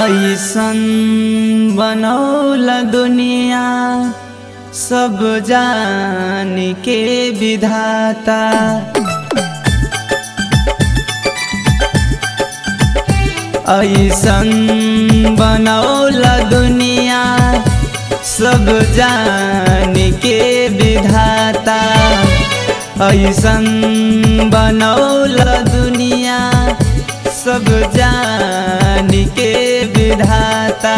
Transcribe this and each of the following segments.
ऐसन बनौला दुनिया सब जान के विधाता। ऐसन बनौला दुनिया सब जान के विधाता। ऐसन बनौला दुनिया सब जान के विधाता।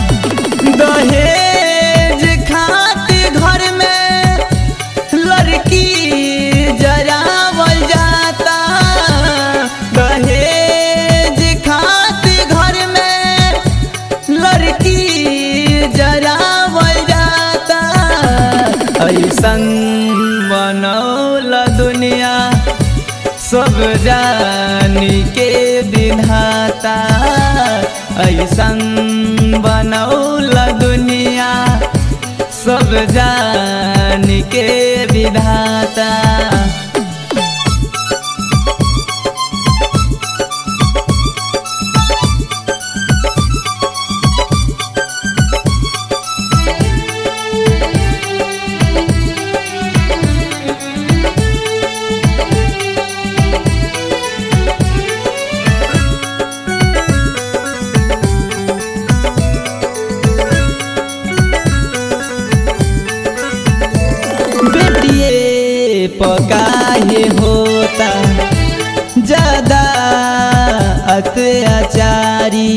दहेज खातिर घर में लड़की जरावल जाता। दहेज खातिर घर में लड़की जरावल जाता। ऐसन बनौला दुनिया सब जान के विधाता। ऐसन बनौला दुनिया सब जान के विधाता। पकाहे होता ज्यादा अत्याचारी।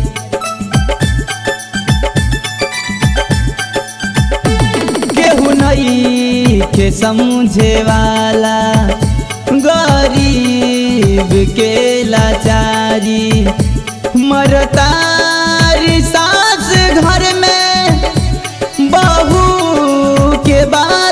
केहू नहीं के समझे वाला गरीब के लाचारी। मरतारी सास घर में बहू के बात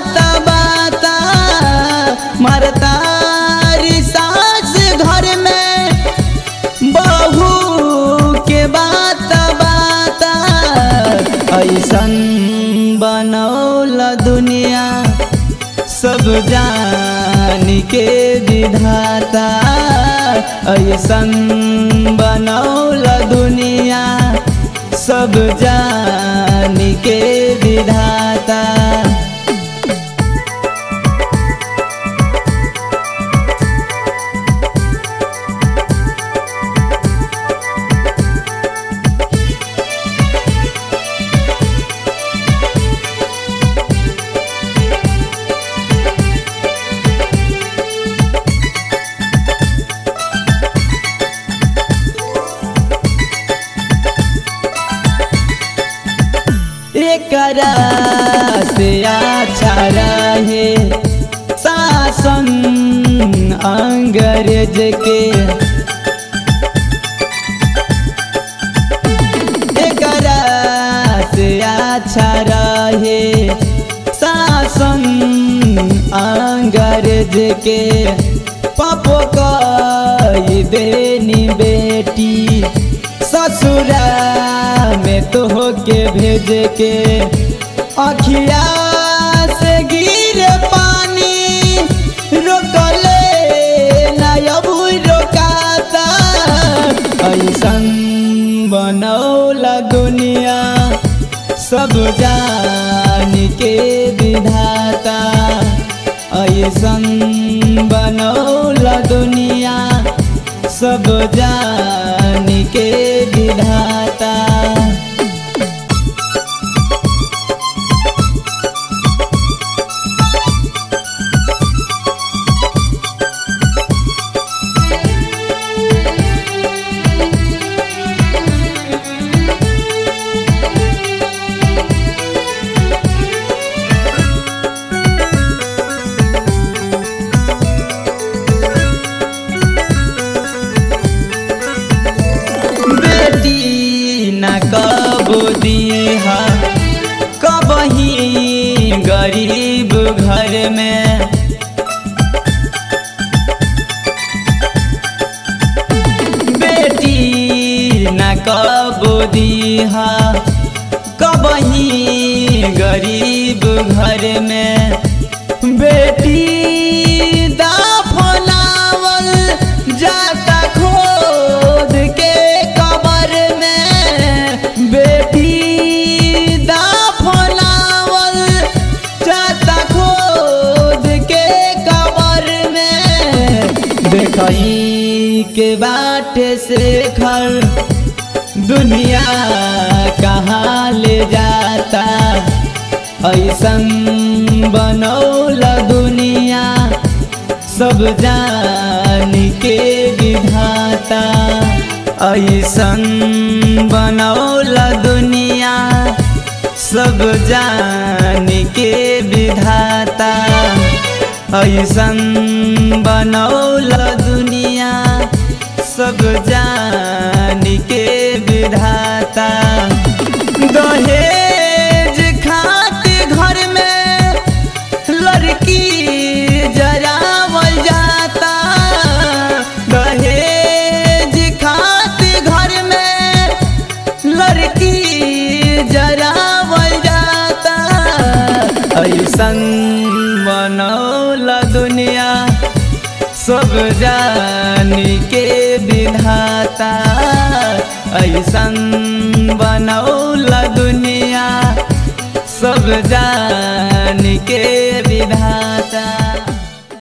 मरतारी सास घर में बहू के बात बाता। ऐसन बनौला दुनिया सब जान के विधाता। ऐसन बनौला दुनिया सब जान के विधाता। एकरा से अच्छा रहे शासन अंग्रेज के। एकरा से अच्छा रहे शासन अंग्रेज के। पापो कई देनी बेटी ससुरा में तो के भेज के। अखिया से गिरे पानी रोकले ना अब रोकाता। ऐसन बनौला दुनिया सब जान के विधाता। ऐसन बनौला दुनिया सब जान के विधाता। कबो दिहा कबही गरीब घर में। बेटी न कबो दिहा कबही गरीब घर में। बेटी दफनावल जाता खोद के कब्र में। देखई के बाटे से घर दुनिया कहाँ ले जाता, ऐसन बनौला दुनिया सब जान के विधाता। ऐसन बनौला दुनिया सब जान के विधाता। ऐसन बनौला दुनिया सब जान के विधाता। दहेज खाते घर में लड़की जरावल जाता। दहेज खाते घर में लड़की जरावल जाता। ऐसन बनौला दुनिया सब जान के विधाता। ऐसन बनौला दुनिया सब जान के